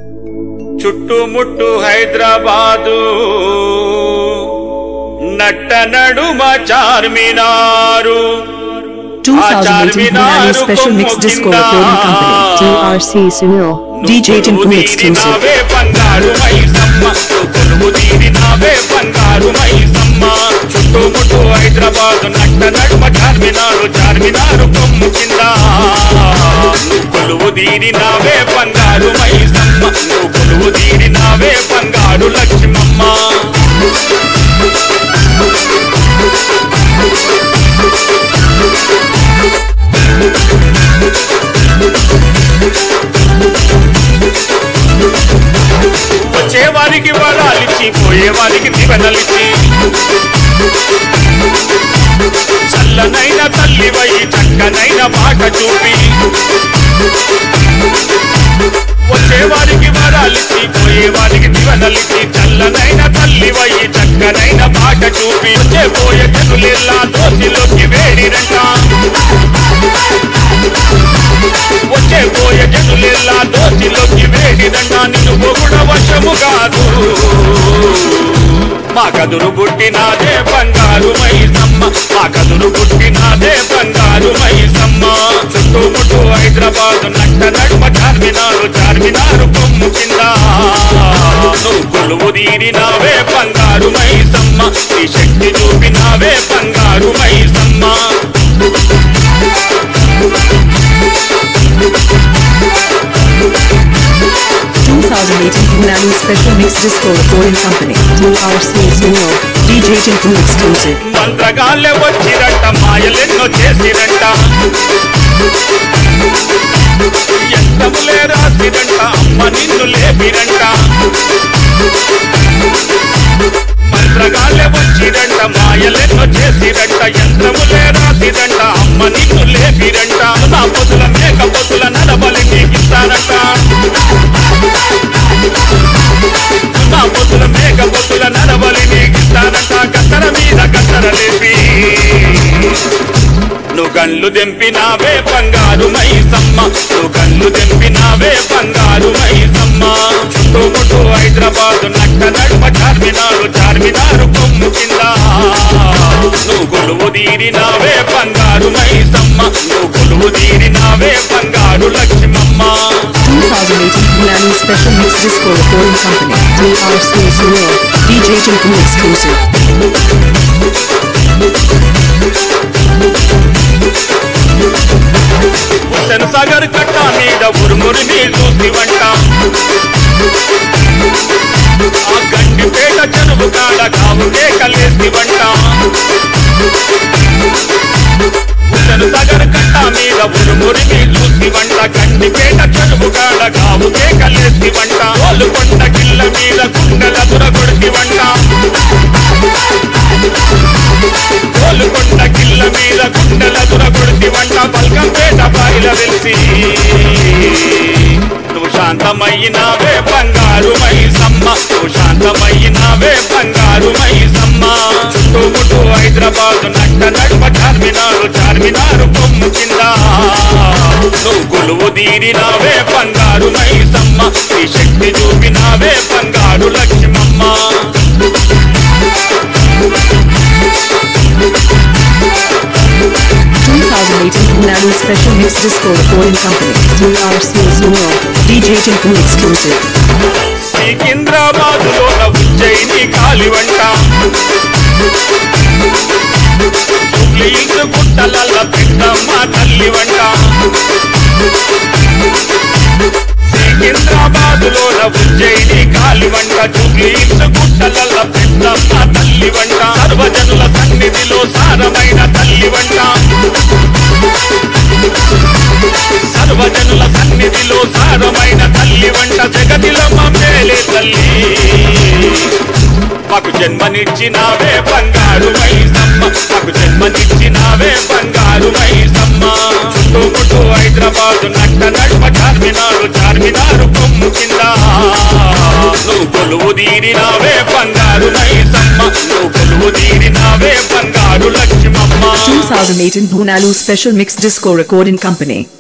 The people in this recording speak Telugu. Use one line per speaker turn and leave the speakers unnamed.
చుట్టుముట్టు హైదరాబాదు నట్ట నడుమ Charminar
2018 Punani Special Mix Disco Recording Company
DRC Sunil
DJ Tinku Exclusive
చుట్టుముట్టు హైదరాబాదు నట్ట నడుమ చార్మినారు చార్మినారు కొమ్ము కింద కొలువు తీరినావే బంగారు మైసమ్మ కొలువు తీరినావే బంగారు లక్ష్మమ్మ వచ్చేవారికి వరాలిచ్చి పోయేవారికి దివెనలిచ్చి చల్లనైన తల్లివై చక్కనైన బాట చూపి వచ్చేవారికి వరాలిచ్చి పోయేవారికి దివెనలిచ్చి చల్లనైన తల్లివై చక్కనైన బాట చూపి వచ్చే పోయే జనులెల్లా దోసిలోకి వేడిరంట వచ్చే పోయే జనులెల్లా దోసిలోకి వేడిరంట నిన్ను పొగుడ వశము కాదు మా కదురు పుట్టినాదే బంగారు మైసమ్మ మా కదురు పుట్టినాదే బంగారు మైసమ్మ చుట్టుముట్టు హైదరాబాదు నట్ట నడుమ చార్మినారు చార్మినారు కొమ్ము కింద నువ్వు కొలువు తీరినావే బంగారు మైసమ్మ ఈ శక్తి చూపినావే బంగారు Maisamma
2018 Punani Special Mix Disco Recording Company
DRC Sunil
DJ Tinku Exclusive
మంత్రగాళ్ళే వచ్చిరంట మాయలెన్నో చేసిరంట ఎంతములే రాసిరంట అమ్మ నిన్ను లేపిరంట మంత్రగాళ్ళే వచ్చిరంట మాయలెన్నో చేసిరంట యంత్రములే రాసిరంట అమ్మ నిన్ను లేపిరంట నా పొద్దుల మేక పొద్దుల నడబలి నీకిస్తారంట నా పొద్దుల మేక పొద్దుల నడబలి నీకిస్తారంట కత్తర మీద కత్తర లేపి నువ్వు కళ్ళు దెంపినావే బంగారు మైసమ్మ నువ్వు కళ్ళు దెంపినావే బంగారు మైసమ్మ చుట్టుముట్టు హైదరాబాదు నట్ట నడుమ చార్మినారు చార్మినారు కొమ్ము కింద నువ్వు కొలువు తీరినావే బంగారు మైసమ్మ నువ్వు కొలువు తీరినావే బంగారు Lakshmamma
2018 Punani Special Mix Disco Recording Company
DRC Sunil
DJ Tinku Exclusive
Hussain Sagar కట్ట మీద ఉరుమురిని చూసివంట ఆ గండిపేట చెరువు కాడ కావుకే కలేసివంట హుస్సేన్ సాగర్ కట్ట మీద ఉరుమురిని చూసివంట గండిపేట చెరువు కాడ కావుకే కలేసివంట ఓలుకొండ గిల్ల మీద కుండల దురగొడిసివంట ఓలుకొండ గిల్ల మీద కుండల దురగొడిసివంట బల్కంపేట బాయిల వెలిసి నువ్వు శాంతమయ్యినావే బంగారు మైసమ్మ నువ్వు శాంతమయ్యినావే బంగారు మైసమ్మ చుట్టుముట్టు హైదరాబాదు నట్ట నడుమ చార్మినారు చార్మినారు కొమ్ము కింద నువ్వు కొలువు తీరినావే బంగారు మైసమ్మ ఈ శక్తి చూపినావే బంగారు Lakshmamma
2018 Punani Special Mix Disco Recording Company
DRC Sunil
DJ Tinku Exclusive
సికింద్రాబాదులోన Ujjaini కాలివంట గుట్టలల్ల పెద్దమ్మ తల్లివంట సికింద్రాబాదులోన ఉజ్జయిని కాలివంట జూబ్లీహిల్స్ గుట్టలల్ల పెద్దమ్మ తల్లివంట సర్వజనుల సన్నిధిలో సారమైన తల్లివంట సర్వజనుల సన్నిధిలో సారమైన తల్లివంట జగతిలో మేలే తల్లి మాకు జన్మనిచ్చినావే బంగారు మైసమ్మ మాకు జన్మనిచ్చినావే బంగారు మైసమ్మ చుట్టుముట్టు హైదరాబాదు నట్ట నడుమ చార్మినారు చార్మినారు కొమ్ము కింద నువ్వు కొలువు తీరినావే బంగారు మైసమ్మ నువ్వు కొలువు తీరినావే బంగారు Lakshmamma
2018 Punani Special Mix Disco Recording Company